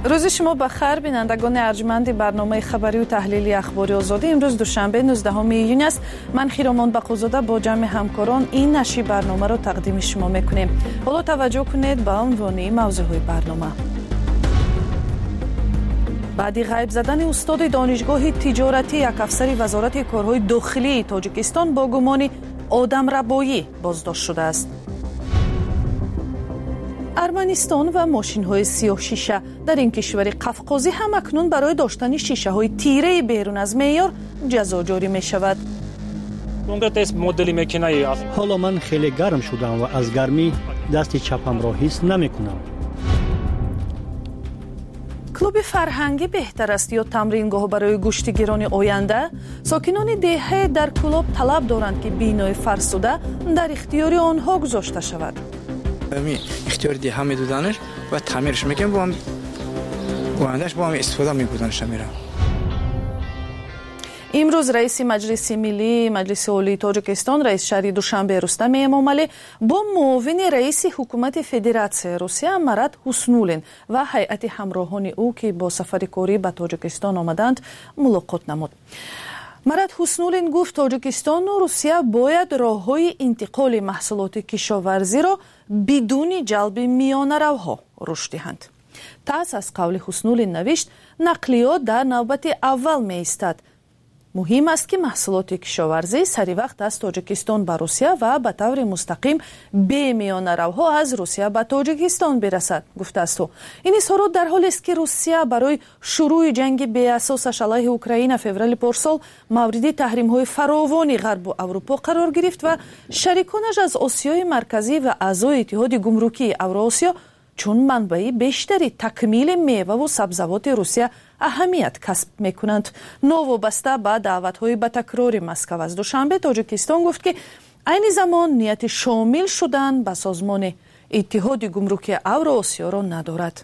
روز شما بخیر بینندگان ارجمند برنامه خبری و تحلیلی اخباری آزادی. امروز دوشنبه 19 ایون است. من خیرامان بقوزاده با جمع همکاران این نشر برنامه را تقدیم شما میکنیم. حالا توجه کنید به عنوان موضوعهای برنامه. بعد غیب زدن استاد دانشگاه تجارتی یک افسر وزارت کارهای داخلی تاجیکستان با گمان آدمربایی بازداشت شده است. ارمنستان و ماشین‌های سیاه شیشه در این کشور قفقازی هم اکنون برای داشتن شیشه‌های تیره بیرون از معیار جزا جاری می‌شود. حالا من خیلی گرم شدم و از گرمی دست چپم را حس نمی‌کنم. کلوب فرهنگی بهتر است یا تمرینگاه برای گوشتگیران آینده؟ ساکنان دهه در کلوب طلب دارند که بینای فرسوده در اختیار آنها گذاشته شود. اختیار دهه میدادنش و تعمیرش میکنم با هم آیندهش با هم استفاده میکننش میرم. امروز رئیس مجلس ملی مجلس عالی تاجیکستان رئیس شهری دوشنبه رستم امامعلی با معاون رئیس حکومت فدراسیون روسیه مراد حسنولین و هیئت همراهان او که با سفر کاری به تاجیکستان آمدند ملاقات نمود. مراد حسنولین گفت تاجیکستان و روسیه باید راههای انتقال محصولات کشاورزی را بدون جلب میانه‌روها رشد دهند. تاس از قول حسنولین نوشت نقلیات در نوبت اول می ایستد. مهم است که محصولات کشاورزی سری وقت از تاجیکستان به روسیه و به طور مستقیم به میانه‌روها از روسیه به تاجیکستان برسد گفته است. این اظهارات در حالی است که روسیه برای شروع جنگ بی اساسش علیه اوکراین فوریه پارسال مورد تحریم‌های فراوان غرب و اروپا قرار گرفت و شریکانش از آسیای مرکزی و اعضای اتحاد گمرکی اوراسیا چون منبع بیشتری تکمیل میوه و سبزیجات روسیه اهمیت کسب میکنند. نوابسته به دعوت‌های به تکرار مسکو از دوشنبه تاجیکستان گفت که عین زمان نیت شامل شدن به سازمان اتحاد گمرکی اوراسیا را ندارد.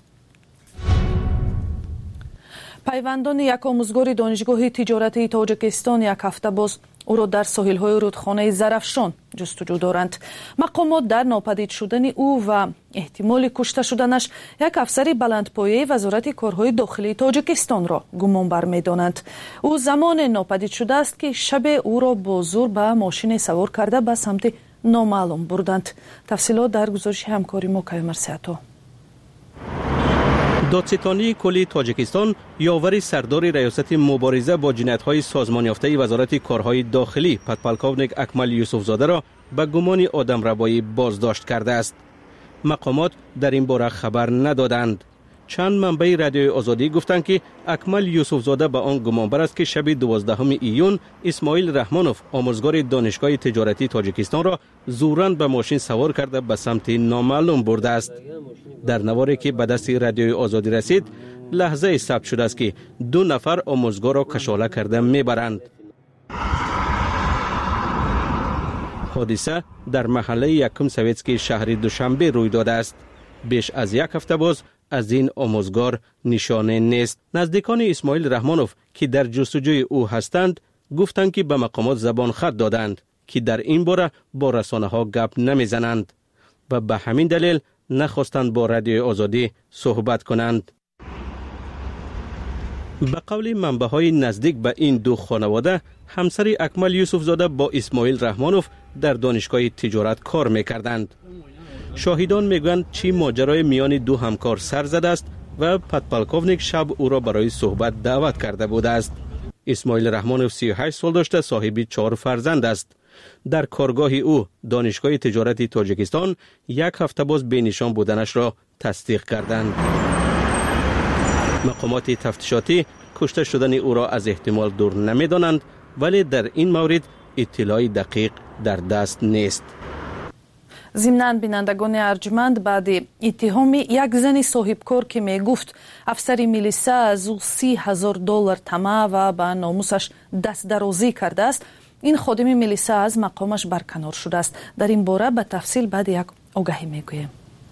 پیوندان یک آموزگار دانشگاه تجارتی تاجیکستان یک هفته باز او را در ساحل‌های رودخانه زرافشان جستجو دارند. مقامات در ناپدید شدن او و احتمال کشته شدنش یک افسر بلندپایه وزارت کارهای داخلی تاجیکستان را گمان بر می‌دانند. او زمان ناپدید شده است که شب او را با زور به ماشین سوار کرده به سمت نامعلوم بردند. تفصیلات در گزارش همکاری ما مرسیاتو. دادستانی کلی تاجیکستان یاور سردار ریاست مبارزه با جنایت‌های سازمان یافته وزارت کارهای داخلی پدپالکاونیک اکمل یوسفزاده را به گمان آدمربایی بازداشت کرده است. مقامات در این باره خبر ندادند. چند منبع رادیوی آزادی گفتند که اکمل یوسفزاده به آن گمانبر است که شب 12 ایون اسماعیل رحمانوف آموزگار دانشگاه تجارتی تاجیکستان را زوراً به ماشین سوار کرده به سمت نامعلوم برده است. در نواری که به دست رادیوی آزادی رسید لحظه ثبت شده است که 2 نفر آموزگار را کشاله کرده میبرند. حادثه در محله یکم سویتسکی شهر دوشنبه روی داده است. بیش از یک هفته باز از این آموزگار نشانه نیست. نزدیکان اسماعیل رحمانوف که در جستجوی او هستند گفتند که به مقامات زبان خط دادند که در این باره با رسانه ها گپ نمیزنند و به همین دلیل نخواستند با رادیوی آزادی صحبت کنند. به قول منبع‌های نزدیک به این 2 خانواده، همسر اکمل یوسفزاده با اسماعیل رحمانوف در دانشگاه تجارت کار میکردند. شاهدان میگویند چی ماجرای میان 2 همکار سر زده است و پدپالکاونیک شب او را برای صحبت دعوت کرده بوده است. اسماعیل رحمانوف 38 سال داشته، صاحب 4 فرزند است. در کارگاه او دانشگاه تجارتی تاجیکستان یک هفته باز به نشان بودنش را تصدیق کردند. مقامات تفتیشاتی کشته شدن او را از احتمال دور نمی‌دانند، ولی در این مورد اطلاعی دقیق در دست نیست. ضمناً بینندگان ارجمند بعد اتهام یک زن صاحبکار که می گفت افسر میلیسه از او $30,000 طمع و به ناموسش دست درازی کرده است، این خادم میلیسه از مقامش برکنار شده است. در این باره به تفصیل بعد یک آگهی میگویم.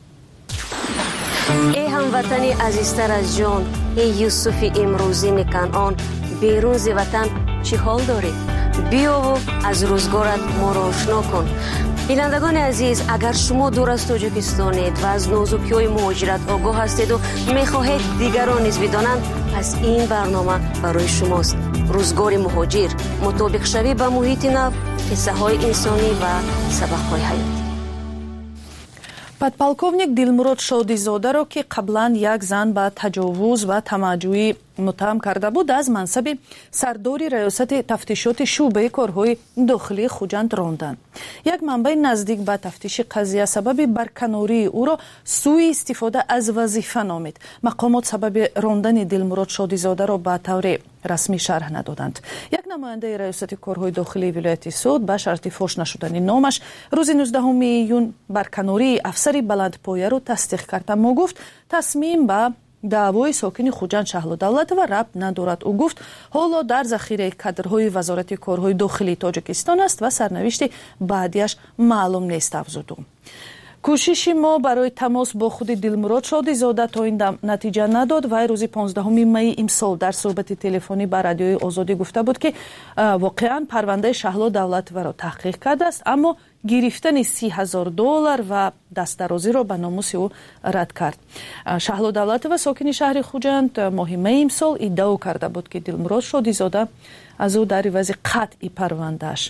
ای هموطن عزیزتر از جان، ای یوسف امروزین کنعان، بیرون ز وطن چی حال داری؟ بیا و از روزگارت ما را آشنا کن. بینندگان عزیز، اگر شما دور از تاجیکستانید و از نازکی‌های مهاجرت آگاه هستید و می‌خواهید دیگران نیز بدانند، پس این برنامه برای شماست. روزگار مهاجر، مطابق شوی به محیط نو، قصه‌های انسانی و سبق‌های حیاتی. подполковник Дилмурод Шодизодаро ки қаблан як зан ба таҷовуз ва тамаҷҷӯӣ муттаҳам карда буд, аз мансаби сардори раёсати тафтишоти шӯъбаи корҳои дохилии Хуҷанд ронданд. Як манбаи наздик ба тафтиши қазия сабаби барканории ӯро сӯи истифода аз вазифа номид. мақомот сабаби рондани Дилмурод Шодизодаро ба таври расмӣ шарҳ надоданд. Як намояндаи раёсати корҳои дохилии вилояти Суд ба шарти фош нашудани номаш рӯзи 19 июн барканории афсари баландпояро тасдиқ карда мо гуфт, тасмим ба даъвои сокини Хуҷанд Шаҳлу Давлатова рабт надорад. ӯ гуфт ҳоло дар захираи кадрҳои вазорати корҳои дохилии Тоҷикистон аст ва сарнавишти баъдиаш маълум нест, афзуд ӯ. кӯшиши мо барои тамос бо худи Дилмурод Шодизода то ин дам натиҷа надод. вай рӯзи 15 майи имсол дар суҳбати телефонӣ ба радиои Озодӣ гуфта буд ки воқеан парвандаи Шаҳлу Давлатоваро таҳқиқ кардааст, аммо гирифтани $30,000 ва дастдарозиро ба номуси ӯ рад кард. Шаҳлу Давлатова сокини шаҳри Хуҷанд моҳи майи имсол иддао карда буд ки Дилмурод Шодизода аз ӯ дар ивази қатъи парвандааш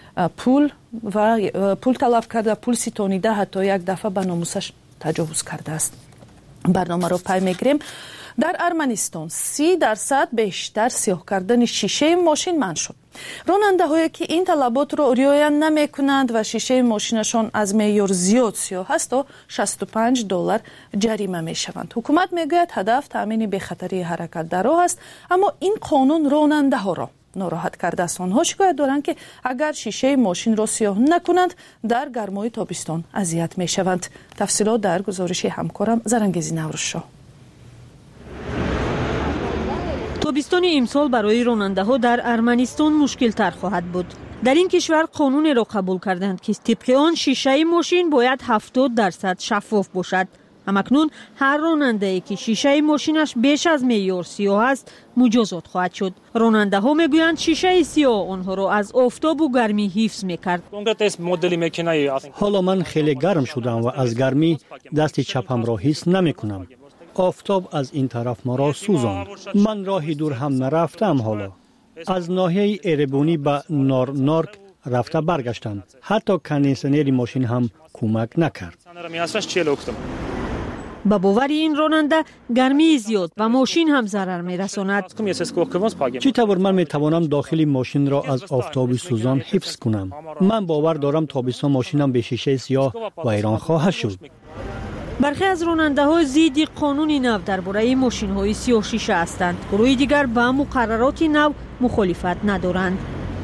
пул талаб карда, пул ситонида, ҳатто як дафъа ба номусаш таҷовуз кардааст. барномаро пай мегирем. дар Арманистон 30% бештар сиёҳ кардани шишаи мошин манъ шуд. ронандаҳое ки ин талаботро риоя намекунанд ва шишаи мошинашон аз меъёр зиёд сиёҳ аст, то $65 ҷарима мешаванд. ҳукумат мегӯяд ҳадаф таъмини бехатарии ҳаракат дар роҳ аст, аммо ин қонун ронандаҳоро ناراحت کرده است. آنها شکایت دارند که اگر شیشه ماشین را سیاه نکنند در گرمای تابستان اذیت می شوند. تفصیلات در گزارش همکارم زرنگزی نوروزشاه. تابستان امسال برای راننده‌ها در ارمنستان مشکل تر خواهد بود. در این کشور قانون را قبول کردند که طبق آن شیشه ماشین باید 70% شفاف باشد. همکنون هر راننده‌ای که شیشه ماشینش بیش از معیار سیاه است مجازات خواهد شد. راننده‌ها میگویند شیشه سیاه آنها را از آفتاب و گرمی حفظ می‌کرد. حالا من خیلی گرم شدم و از گرمی دست چپم را حس نمی‌کنم. آفتاب از این طرف ما را سوزاند. من راهی دور هم نرفتم. حالا از ناحیه ایربونی به نارنارک رفته برگشتم. حتی کندیسنر ماشین هم کمک نکرد. با باور این راننده گرمی زیاد و ماشین هم ضرر می‌رساند. چطور من می‌توانم داخل ماشین را از آفتاب سوزان حفظ کنم؟ من باور دارم تابستان ماشینم به شیشه سیاه ویران خواهد شد. برخی از راننده‌ها ضد قانون نو درباره ماشین‌های سیاه شیشه هستند. گروه دیگر با مقررات نو مخالفت ندارند.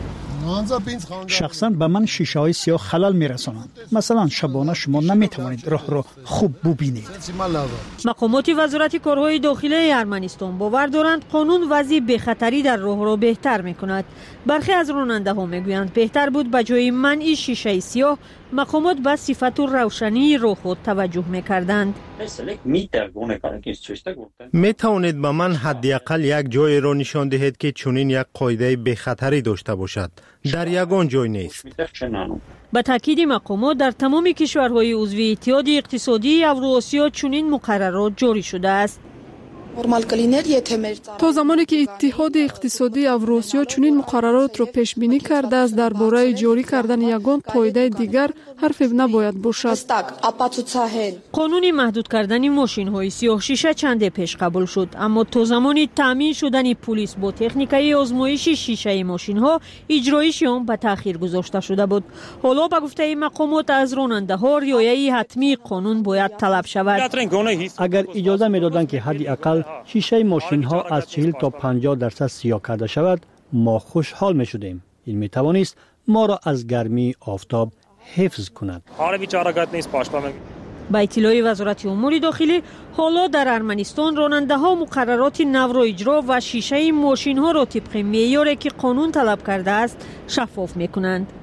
شخصا به من شیشه های سیاه خلل میرسانند. مثلا شبانه شما نمیتوانید راه را خوب ببینید. مقامات وزارت کارهای داخلی ارمنستان باور دارند قانون وضع بخطری در راه را بهتر میکند. برخی از راننده ها میگویند بهتر بود به جای منع شیشه سیاه مقامات به صفت و روشنی راه خود توجه میکردند. میتوانید به من حداقل یک جای را نشان دهید که چنین یک قاعده بخطری داشته باشد؟ در یگان جای نیست. به تاکید مقامات در تمام کشورهای عضو اتحاد اقتصادی اوراسیا چنین مقررات جاری شده است. تا زمانی که اتحاد اقتصادی اوراسیا چنین مقررات را پیش بینی کرده است درباره جاری کردن یگان قاعده دیگر حرفی نباید باشد. قانون محدود کردن ماشین های سیاه شیشه چند پیش قبول شد، اما تا زمانی تامین شدن پلیس با تکنیکای آزمایش شیشه ماشین ها اجرایش آن به تاخیر گذاشته شده بود. حالا به گفته مقامات از راننده ها رعایت حتمی قانون باید طلب شود. اگر اجازه میدادند که حداقل شیشه ماشین ها از 40 تا 50% سیاه کرده شود ما خوشحال می شدیم. این می توانست ما را از گرمی آفتاب حفظ کند. با اطلاع وزارت امور داخلی حالا در ارمنستان راننده ها مقررات نو را اجرا و شیشه ماشین ها را طبق معیاری که قانون طلب کرده است شفاف می کنند.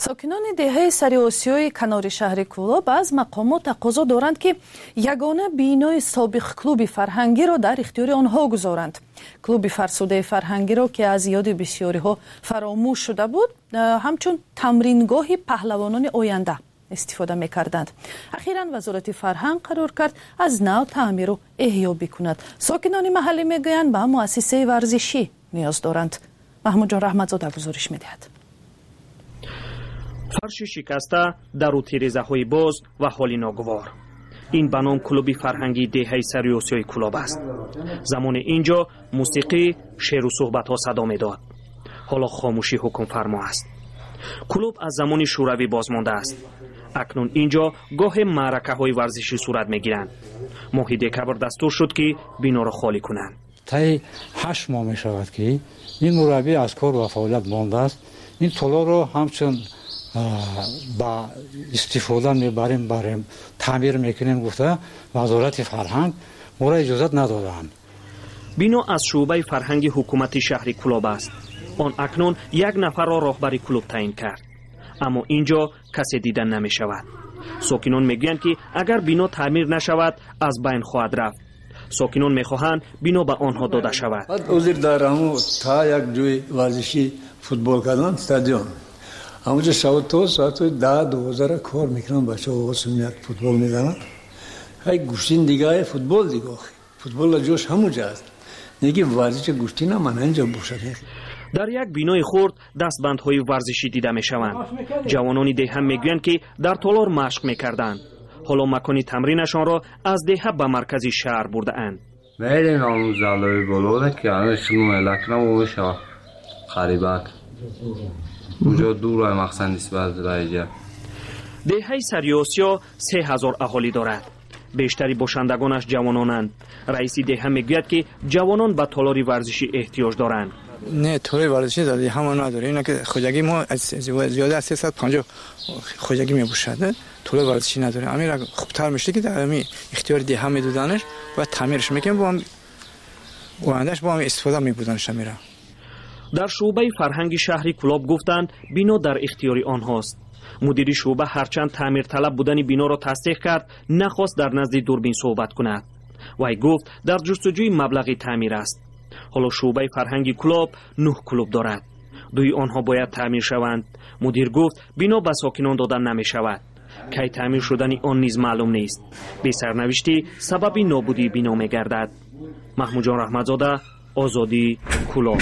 ساکنان دهه سری آسیای کنار شهر کولاب از مقامات تقاضا دارند که یگانه بینای سابق کلوب فرهنگی را در اختیار آنها گذارند. کلوب فرسوده فرهنگی را که از یاد بسیاری ها فراموش شده بود، همچون تمرینگاه پهلوانان آینده استفاده می‌کردند. اخیراً وزارت فرهنگ قرار کرد از نو تعمیر و احیا بکند. ساکنان محلی میگویند به مؤسسه ورزشی نیاز دارند. محمود جان رحمتزاده گزارش می‌دهد. فرش شکسته در او تیره‌های باز و حالی ناگوار. این به نام کلوب فرهنگی دهه سری آسیای کولاب است. زمان اینجا موسیقی، شعر و صحبت‌ها صدا می‌داد. حالا خاموشی حکم فرما است. کلوب از زمان شوروی بازمانده است. اکنون اینجا گاه معرکه‌های ورزشی صورت می‌گیرند. ماه دکبر دستور شد که بنا را خالی کنند. تا 8 ماه می‌شود که این مربی از کار و فعالیت مانده است. این طلا را همچون با استفاده میبریم تعمیر میکنیم گفته وزارت فرهنگ ما را اجازت ندادند. بنا از شعبه فرهنگ حکومت شهر کولاب است. آن اکنون 1 نفر را راهبر کلوب تعیین کرد. اما اینجا کسی دیدن نمی شود. ساکنان میگویند که اگر بنا تعمیر نشود از بین خواهد رفت. ساکنان میخواهند بنا به آنها داده شود. عذر دارم تا یک جای ورزشی فوتبال کردن استادیوم. همونجا شب تا ساعت 10-12 کار میکنن بچه‌ها میاد فوتبال میزنن. های گوشتین دیگه فوتبال دیگه. فوتبال جوش همونجا است. نگی ورزش گوشتی نه من اینجا باشد. در یک بینای خرد دستبندهای ورزشی دیده میشوند. جوانان دهه میگویند که در تالار مشق میکردند. حالا مکان تمرینشان را از دهه به مرکز شهر برده اند. میل ناموزالوی بلوده که انشون ملکنم و میشه خریبت. اونجا دور مقصد نسبت رایجه. دهه سری آسیا 3000 اهالی دارد. بیشتری باشندگانش جوانانند. رئیس دهه میگوید که جوانان به تالار ورزشی احتیاج دارند. نه تالار ورزشی دادی همون نداره. اینا که خودگی ما زیاده از 350 خودگی میبوشد. تالار ورزشی نداره. امیر خوبتر میشه که در امی اختیار دهه میدادنش و تعمیرش میکنیم با هم آیندهش با هم استفاده میبودنش میره. در شعبه فرهنگ شهری کولاب گفتند بنا در اختیار آنهاست. مدیر شعبه هرچند تعمیر طلب بودن بنا را تصدیق کرد، نخواست در نزد دوربین صحبت کند. وی گفت در جستجوی مبلغ تعمیر است. حالا شعبه فرهنگ کولاب 9 کلوب دارد. 2 آنها باید تعمیر شوند. مدیر گفت بنا به ساکنان دادن نمی شود. کی تعمیر شدن آن نیز معلوم نیست. بی سرنوشتی سبب نابودی بنا می گردد. محمود جان رحمتزاده، آزادی، کولاب.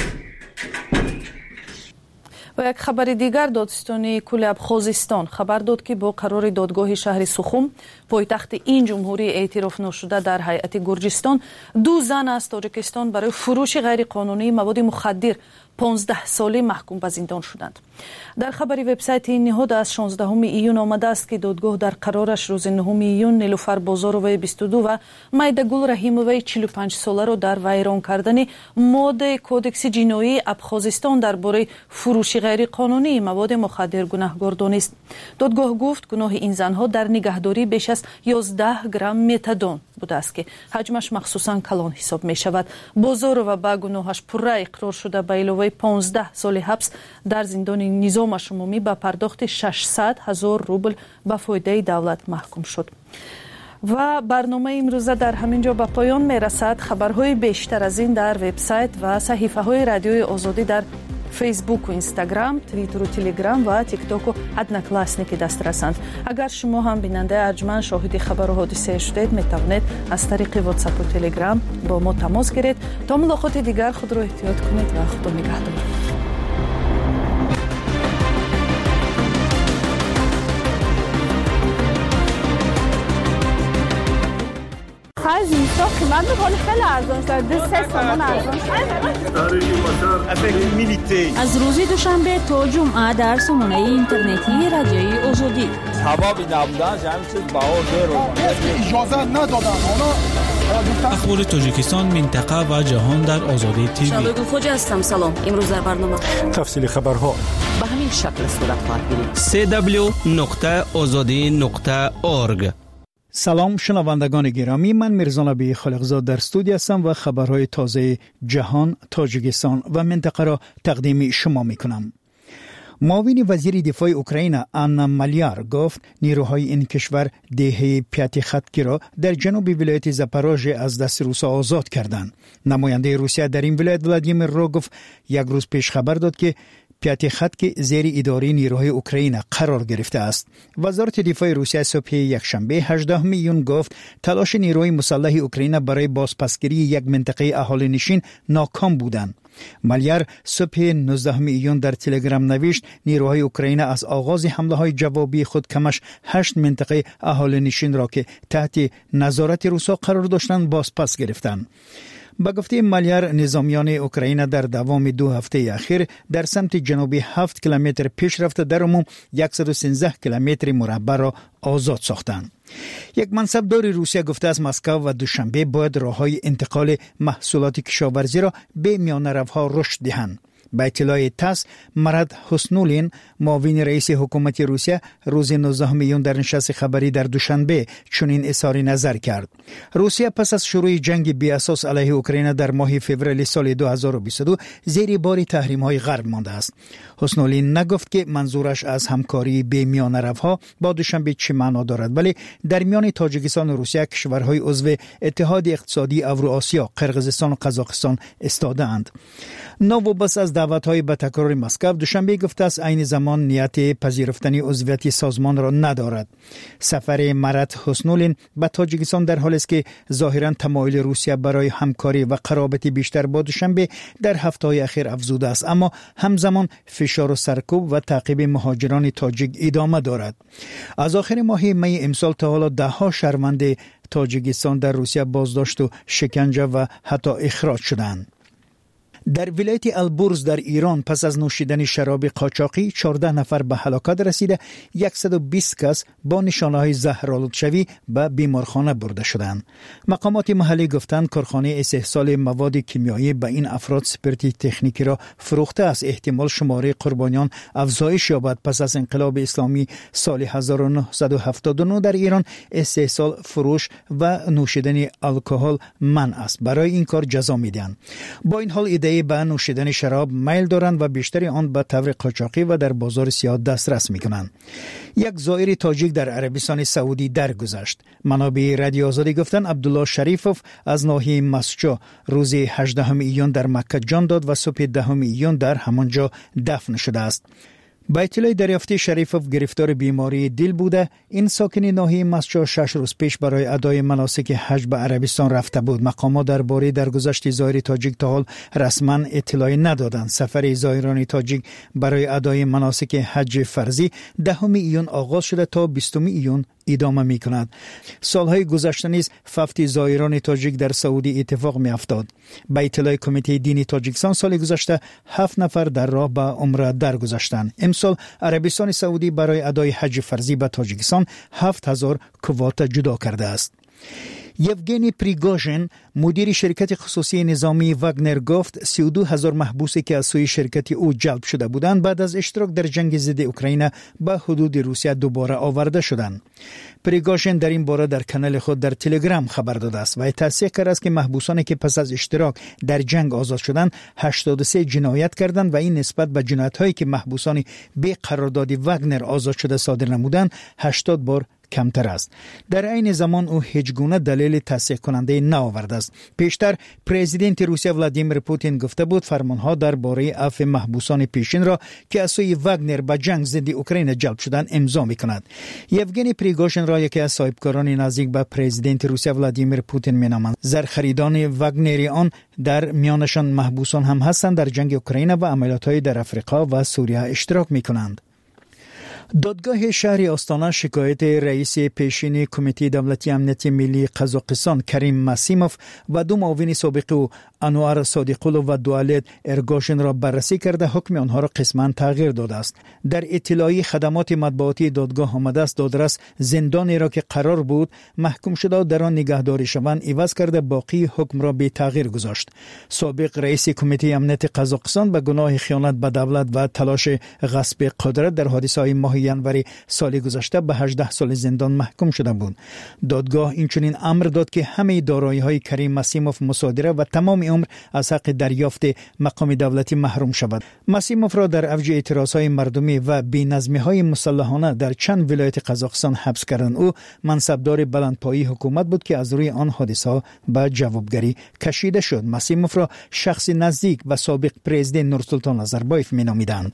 و یک خبر دیگر دادستانی کولاب خوزستان خبر داد که با قرار دادگاه شهر سخوم پایتخت این جمهوری اعتراف نشده در هیئت گرجستان 2 زن از تاجیکستان برای فروش غیر قانونی مواد مخدر 15 ساله محکوم به زندان شدند. در خبری وبسایت این نهاد از 16 ایون آمده است که دادگاه در قرارش روز 9 ایون نیلوفر بازاروی 22 و مایدگل رحیموی 45 ساله را در ویران کردن ماده کودکس جنایی ابخازستان درباره فروش غیر قانونی مواد مخدر گناهکار دانست. دادگاه گفت گناه این زنها در نگهداری بیش از 11 گرم متادون بوده است که حجمش مخصوصا کلان حساب می شود. بازارو به گناهش پره اقرار شده به علاوه 15 سال حبس در زندان نظام شمومی به پرداخت 600,000 روبل به فایده دولت محکوم شد. و برنامه امروزه در همین جا به پایان می رسد. خبرهای بیشتر از این در وبسایت و صحیفه های رادیوی آزادی در فیسبوک و اینستاگرام، توییتر و تلگرام و تیک تاک و ادناکلاسنیک دسترسند. اگر شما هم بیننده ارجمند شاهد خبر و حادثه شدید می توانید از طریق واتساپ و تلگرام با ما تماس گیرید. تا ملاقات دیگر خود را احتیاط کنید و خدا نگهدار. از اینستا قیمت میکنه خیلی ارزان شده 3 تومان ارزان شده. از روز دوشنبه تا جمعه در سامانه اینترنتی رادیوی آزادی تمامی نبودن همین چیز بهار اجازه ندادن. اخبار تاجیکستان، منطقه و جهان در آزادی تیوی. شبگو خوجه هستم. سلام. امروز در برنامه تفصیل خبرها به همین شکل صورت خواهد گرفت. www.azadi.org. سلام شنوندگان گرامی، من میرزا نبی خالقزاد در استودیو هستم و خبرهای تازه جهان، تاجیکستان و منطقه را تقدیم شما میکنم. معاون وزیر دفاع اوکراین آنا مالیار گفت نیروهای این کشور دهه پیاتی خطی را در جنوب ولایت زاپاروژه از دست روسا آزاد کردند. نماینده روسیه در این ولایت ولادیمیر روگوف یک روز پیش خبر داد که پیاتی خط که زیر اداره نیروهای اوکراین قرار گرفته است. وزارت دفاع روسیه صبح یکشنبه 18 میون گفت تلاش نیروهای مسلح اوکراین برای بازپسگیری یک منطقه اهالی نشین ناکام بودند. مالیار صبح 19 میون در تلگرام نوشت نیروهای اوکراین از آغاز حمله های جوابی خود کمش 8 منطقه اهالی نشین را که تحت نظارت روسا قرار داشتند بازپس گرفتند. با گفته مالیار نظامیان اوکراین در دوام 2 هفته اخیر در سمت جنوبی 7 کیلومتر پیش رفته در عموم 113 کیلومتر مربع را آزاد ساختند. یک منصبدار روسیه گفته است مسکو و دوشنبه باید راههای انتقال محصولات کشاورزی را به میانه‌روها رشد دهند. با اطلاع تاس مراد حسنولین معاون رئیس حکومت روسیه روز 19 میون در نشست خبری در دوشنبه چنین اظهار نظر کرد. روسیه پس از شروع جنگ بی اساس علیه اوکراین در ماه فوریه سال 2022 زیر بار تحریم‌های غرب مانده است. حسنولین نگفت که منظورش از همکاری به میانه‌روها با دوشنبه چه معنا دارد، ولی در میان تاجیکستان و روسیه کشورهای عضو اتحاد اقتصادی اوراسیا قرقیزستان و قزاقستان استاده‌اند. نووبس از دعوت‌های به تکرار مسکو دوشنبه گفته است عین زمان نیت پذیرفتن عضویت سازمان را ندارد. سفر مراد حسنولین به تاجیکستان در حالی است که ظاهراً تمایل روسیه برای همکاری و قرابت بیشتر با دوشنبه در هفته‌های اخیر افزوده است، اما همزمان فشار و سرکوب و تعقیب مهاجران تاجیک ادامه دارد. از آخر ماه می امسال تا حالا ده‌ها شهروند تاجیکستان در روسیه بازداشت و شکنجه و حتی اخراج شدند. در ولایت البرز در ایران پس از نوشیدن شراب قاچاقی 14 نفر به هلاکت رسیده، 120 کس با نشانه‌های زهرآلودشوی به بیمارخانه برده شدند. مقامات محلی گفتند کارخانه استحصال مواد کیمیایی به این افراد سپرتی تکنیکی را فروخته است. احتمال شماره قربانیان افزایش یابد. پس از انقلاب اسلامی سال 1979 در ایران استحصال، فروش و نوشیدن الکل منع است. برای این کار جزا می‌دهند. با این حال ایده به نوشیدن شراب میل دارند و بیشتری آن به طور قاچاقی و در بازار سیاه دسترس میکنند. یک زائر تاجیک در عربستان سعودی درگذشت. منابع رادیو آزادی گفتند عبدالله شریفوف از ناحیه مسجد روز 18 ایون در مکه جان داد و صبح 10 ایون در همانجا دفن شده است. با اطلاع دریافتی شریفوف گرفتار بیماری دل بوده. این ساکن ناحیه مسجد 6 روز پیش برای ادای مناسک حج به عربستان رفته بود. مقامات درباره درگذشت زائر تاجیک تا حال رسما اطلاعی ندادند. سفر زائران تاجیک برای ادای مناسک حج فرضی 10 ایون آغاز شده تا 20 ایون ادامه می کند. سالهای گذشته نیز فوت زائران تاجیک در سعودی اتفاق می افتاد. با اطلاع کمیته دینی تاجیکستان سال گذشته 7 نفر در راه به عمره درگذشتند. امسال عربستان سعودی برای ادای حج فرضی به تاجیکستان 7000 کوتا جدا کرده است. یوگنی پریگوژن مدیر شرکت خصوصی نظامی واگنر گفت 32000 محبوسی که از سوی شرکت او جلب شده بودند بعد از اشتراک در جنگ ضد اوکراین به حدود روسیه دوباره آورده شدند. پریگوژن در این باره در کانال خود در تلگرام خبر داده است و تصدیق کرده است که محبوسانی که پس از اشتراک در جنگ آزاد شدند 83 جنایت کردند و این نسبت به جنایت‌هایی که محبوسان به قرارداد واگنر آزاد شده صادر نمودند 80 بار کمتر است. در عین زمان او هیچ گونه دلیل تصدیق کننده نآورده است. پیشتر پرزیدنت روسیه ولادیمیر پوتین گفته بود فرمانها درباره عفو محبوسان پیشین را که از سوی واگنر به جنگ ضد اوکراین جلب شدند امضا می‌کند. یوگنی پریگوژن را یکی از صاحبکاران نزدیک به پرزیدنت روسیه ولادیمیر پوتین می‌نامند. زرخریدان واگنری آن در میانشان محبوسان هم هستند در جنگ اوکراین و عملیات‌های در افریقا و سوریه اشتراک می‌کنند. دادگاه شهر آستانه شکایت رئیس پیشین کمیته دولتی امنیت ملی قزاقستان کریم ماسیموف و 2 معاون سابق او انوار صادقلو و دوالت ارگاشن را بررسی کرده حکم آنها را قسما تغییر داده است. در اطلاعی خدمات مطبوعاتی دادگاه آمده است دادرس زندانی را که قرار بود محکوم شده در آن نگهداری شوند عوض کرده باقی حکم را به تغییر گذاشت. سابق رئیس کمیته امنیت قزاقستان به گناه خیانت به دولت و تلاش غصب قدرت در حادثه‌های ماه ینوری سال گذشته به 18 سال زندان محکوم شده بود. دادگاه اینچنین امر داد که همه دارایی‌های کریم ماسیموف مصادره و تمام عمر از حق دریافت مقام دولتی محروم شود. مسیموف را در اوج اعتراضهای مردمی و بی‌نظمی‌های مسلحانه در چند ولایت قزاقستان حبس کردند. او منصبدار بلندپایه‌ای حکومت بود که از روی آن حادثه به جوابگری کشیده شد. مسیموف را شخص نزدیک به سابق پرزیدنت نورسلطان نظربایف می‌نامیدند.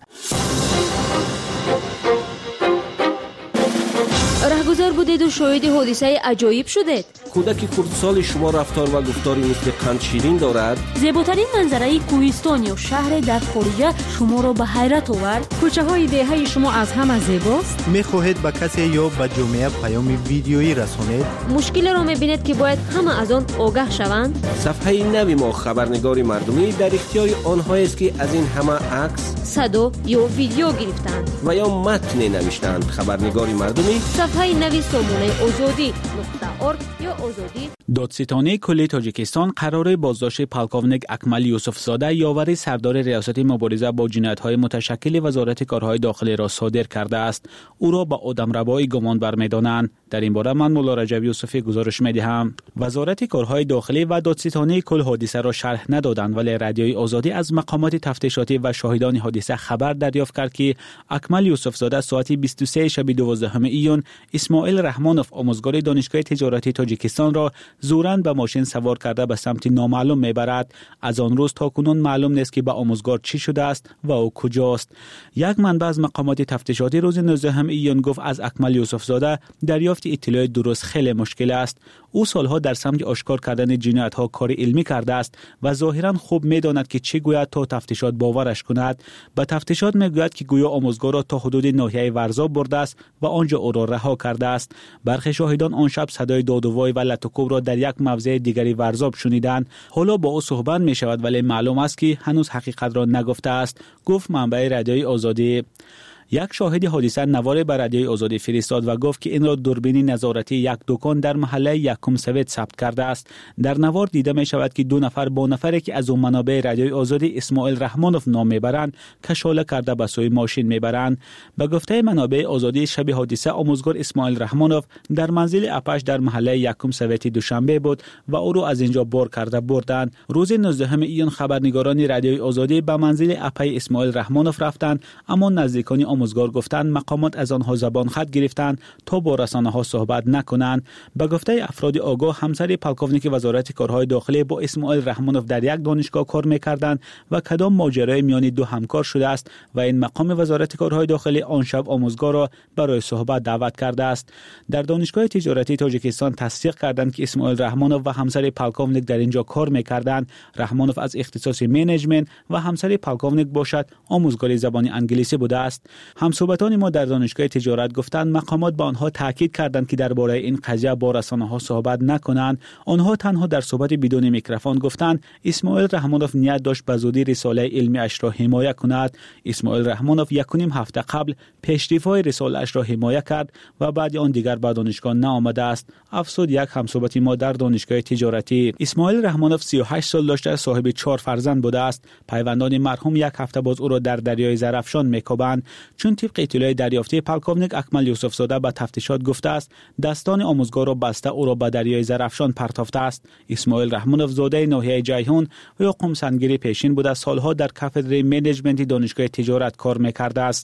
رهگذر بودید و شاهد حادثه عجایب شدید. کودک کردسال شما رفتار و گفتاری مثل قند شیرین دارد. زیباترین منظره کوهستان یا شهر در خارج شما را به حیرت آورد. کوچه های دهه شما از همه زیباست. میخواهید به کسی یا به جامعه پیام ویدیویی رسانید؟ مشکل را میبینید که باید همه از آن آگاه شوند. صفحه نوی ما خبرنگاری مردمی در اختیار آنهایی است که از این همه عکس، صدا یا ویدیو گرفتند و یا متن نوشتند. خبرنگاری مردمی صفحه نوی سامانه آزادی.org یا آزادی. دادستانی کلی تاجیکستان قرار بازداشت پالکوونیک اکمل یوسفزاده یاور سردار ریاست مبارزه با جنایت‌های متشکل وزارت کارهای داخلی را صادر کرده است. او را به آدمربایی گمان برمی‌دارند. در این باره من مولا رجب یوسفی گزارش می‌دهم. وزارت کارهای داخلی و دادستانی کل حادثه را شرح ندادند، ولی رادیوی آزادی از مقامات تفتیشاتی و شاهدان حادثه خبر دریافت کرد که اکمل یوسفزاده ساعت 23 شب 12 ایون اسماعیل رحمانوف آموزگار دانشگاه تجارتی تاجیکستان را زوراً به ماشین سوار کرده به سمت نامعلوم میبرد. از آن روز تا کنون معلوم نیست که به آموزگار چی شده است و او کجاست. یک منبع از مقامات تفتیشاتی روز 19 ایون گفت از اکمل یوسفزاده دریافت اطلاع درست خیلی مشکل است. او سالها در سمت آشکار کردن جنایت‌ها کار علمی کرده است و ظاهراً خوب می‌داند که چه گوید تا تفتیشات باورش کند. به تفتیشات میگوید که گویا آموزگار را تا حدود ناحیه ورزاب برده است و آنجا او را رها کرده است. برخی شاهدان آن شب صدای داد و وای و لطوکوب را در یک موضع دیگری ورزاب شنیدند. حالا با او صحبت می شود ولی معلوم است که هنوز حقیقت را نگفته است، گفت منبع رادیوی آزادی. یک شاهد حادثه نوار به رادیوی آزادی فرستاد و گفت که این را دوربین نظارتی یک دکان در محله یکم سوید ثبت کرده است. در نوار دیده می شود که دو نفر با نفری که از اون منابع رادیوی آزادی اسماعیل رحمانوف نام میبرند کشاله کرده به سوی ماشین میبرند. به گفته منابع آزادی شب حادثه آموزگار اسماعیل رحمانوف در منزل اپش در محله یکم سوید دوشنبه بود و او را از اینجا بار کرده بردند. روز 19 ایون خبرنگاران رادیوی آزادی به منزل اپای اسماعیل رحمانوف رفتند، اما نزدیکان آموزگار گفتند مقامات از آنها زبان خط گرفتند تا با رسانه‌ها صحبت نکنند. به گفته افراد آگاه همسر پالکوونیک وزارت کارهای داخلی با اسماعیل رحمانوف در یک دانشگاه کار می‌کردند و کدام ماجرای میان دو همکار شده است و این مقام وزارت کارهای داخلی آن شب آموزگار را برای صحبت دعوت کرده است. در دانشگاه تجارتی تاجیکستان تصدیق کردند که اسماعیل رحمانوف و همسر پالکوونیک در اینجا کار می‌کردند. رحمانوف از اختصاص منیجمنت و همسر پالکوونیک باشد آموزگار زبان انگلیسی بوده است. همصحبتان ما در دانشگاه تجارت گفتند مقامات با آنها تاکید کردند که درباره این قضیه با رسانه‌ها صحبت نکنند. آنها تنها در صحبت بدون میکروفون گفتند اسماعیل رحمانوف نیت داشت به زودی رساله علمی اش را حمایت کند. اسماعیل رحمانوف 1.5 هفته قبل پیشرفای رساله اش را حمایت کرد و بعد آن دیگر به دانشگاه نآمده است. افسود یک همصحبت ما در دانشگاه تجارتی. اسماعیل رحمانوف 38 سال داشته، صاحب 4 فرزند بوده است. پیوندان مرحوم یک هفته باز او را در دریای زرافشان میکوبند. چون طبق اطلاع دریافتی پالکوونیک اکمل یوسفزاده به تفتیشات گفته است دستان آموزگار را بسته او را به دریای زرافشان پرتافته است. اسماعیل رحمانوف زاده ناحیه جیهون و یا قم سنگری پیشین بوده، سالها در کافدره منیجمنت دانشگاه تجارت کار میکرده است.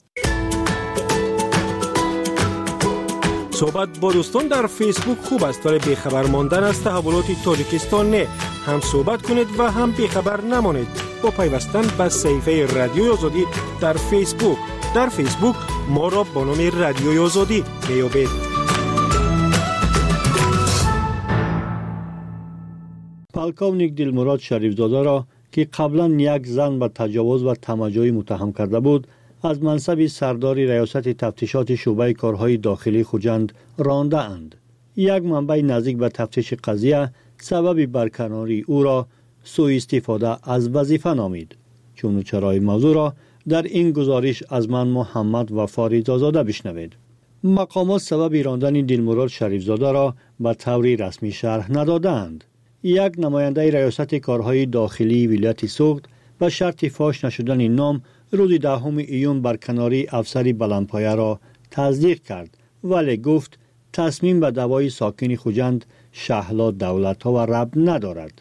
صحبت با دوستان در فیسبوک خوب است، ولی بیخبر ماندن از تحولات تاجیکستان نه. هم صحبت کنید و هم بیخبر نمانید با پیوستن به صفحه رادیوی آزادی در فیسبوک. در فیسبوک ما را با نام رادیوی آزادی میابید. پالکوونیک دلمراد شریفزاده را که قبلا یک زن به تجاوز و تمجاری متهم کرده بود از منصب سردار ریاست تفتیشات شعبه کارهای داخلی خوجند رانده اند. یک منبع نزدیک به تفتیش قضیه سبب برکناری او را سوء استفاده از وظیفه نامید. چرای موضوع را در این گزارش از من محمد و فاریدزاده بشنوید. مقامات سبب راندن دلمراد شریفزاده را به طور رسمی شرح ندادند. یک نماینده ریاست کارهای داخلی ولایت سوخت به شرط فاش نشدن نام روز 10 ایون برکناری افسر بلندپایه را تصدیق کرد، ولی گفت تصمیم به دعوای ساکن خوجند شهلا دولت‌ها و ربط ندارد.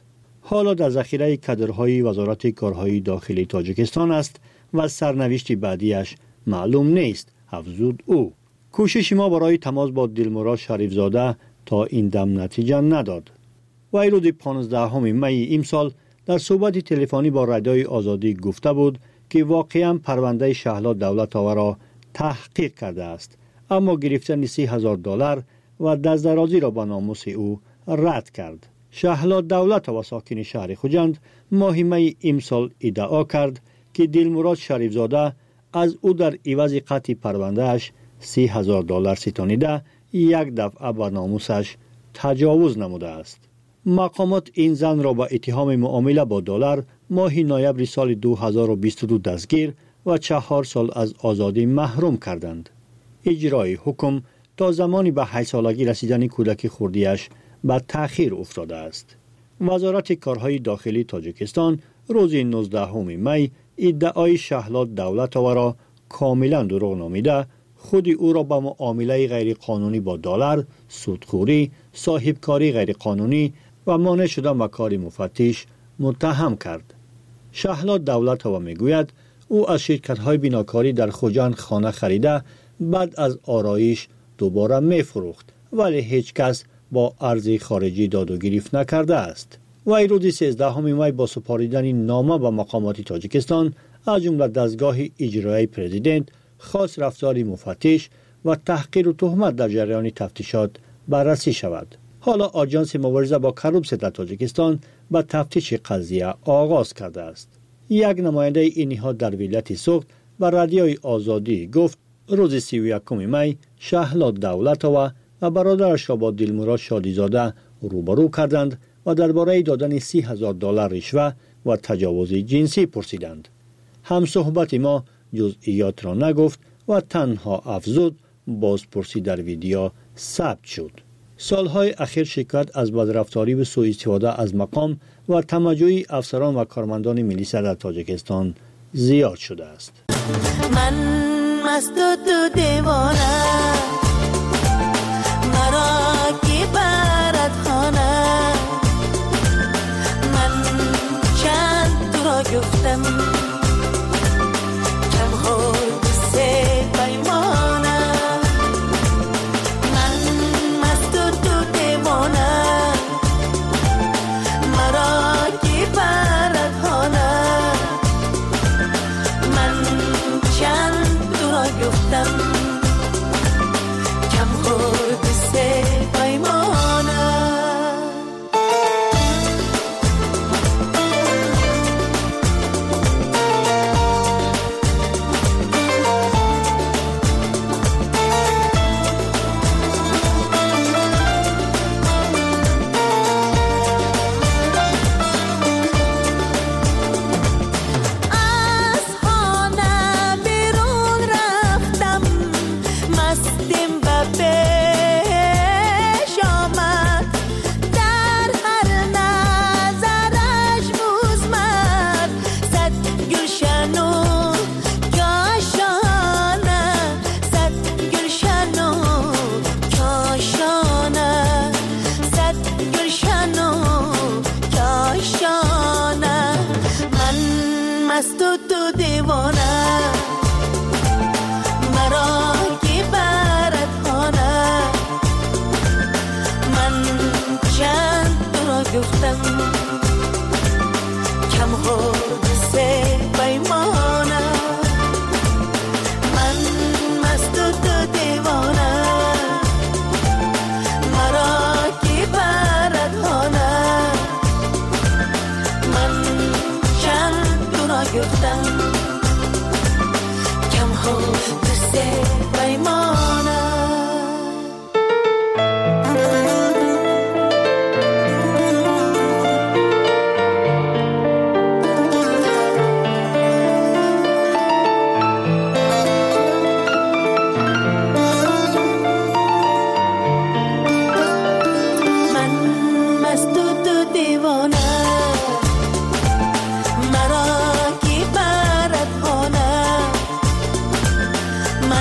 حالا در ذخیره کادرهای وزارت کارهای داخلی تاجیکستان است و سرنوشت بعدیش معلوم نیست، افزود او. کوشش ما برای تماس با دلمراد شریفزاده تا این دم نتیجه نداد. وی روز 15 می امسال در صحبت تلفنی با رادیوی آزادی گفته بود که واقعا پرونده شهلا دولت‌آور را تحقیق کرده است، اما گرفتن $30,000 و دست‌درازی را به ناموس او رد کرد. شهلا دولت‌آور ساکن شهر خوجند ماه می امسال ادعا کرد که دلمراد شریفزاده از او در عوض قطع پروندهش $30,000 ستانیده یک دفعه به ناموسش تجاوز نموده است. مقامات این زن را با اتهام معامله با دلار ماه نوامبر سال 2022 دستگیر و 4 سال از آزادی محروم کردند. اجرای حکم تا زمانی به 8 سالگی رسیدن کودک خردیش به تأخیر افتاده است. وزارت کارهای داخلی تاجیکستان روز 19 می ادعای شهلا دولت‌آور را کاملا دروغ نامیده خود او را به معامله غیرقانونی با دلار، سودخوری، صاحبکاری غیرقانونی و مانع شدن به کار مفتش متهم کرد. شهلا دولت‌آور میگوید او از شرکت‌های بناکاری در خوجند خانه خریده بعد از آرایش دوباره میفروخت، ولی هیچ کس با ارز خارجی داد و گرفت نکرده است. وی روز 13 می با سپاریدن نامه به مقامات تاجیکستان از جمله دستگاه اجرایی پرزیدنت خواست رفتار مفتش و تحقیر و تهمت در جریان تفتیشات بررسی شود. حالا آژانس مبارزه با کروپسیون در تاجیکستان به تفتیش قضیه آغاز کرده است. یک نماینده این نهاد در ولایت سوخت و رادیوی آزادی گفت روز 31 می شهلا دولت‌آور و برادرش را با دلمراد شادیزاده روبرو کردند و درباره دادن $30,000 رشوه و تجاوز جنسی پرسیدند. همصحبت ما جزئیات را نگفت و تنها افزود بازپرسی در ویدیو ثبت شد. سالهای اخیر شکایت از بدرفتاری و سوء استفاده از مقام و تمجید افسران و کارمندان ملیسا در تاجیکستان زیاد شده است. من مست و تو دیوانه مرا کی برد خانه من چند تو را گفتم کم خود سه پیمانه من مست و تو دیوانه مرا کی برد خانه من چند تو را گفتم